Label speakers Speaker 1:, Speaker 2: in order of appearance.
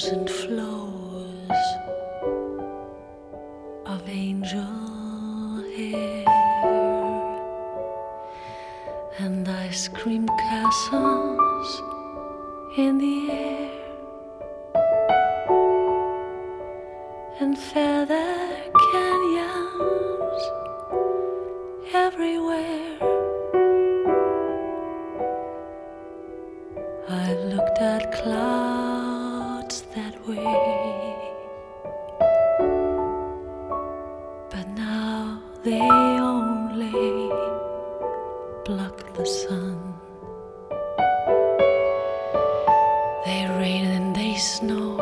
Speaker 1: thousand flows of angel hair and ice cream castles in the air and feather canyons everywhere. I've looked at clouds that way, but now they only block the sun. They rain and they snow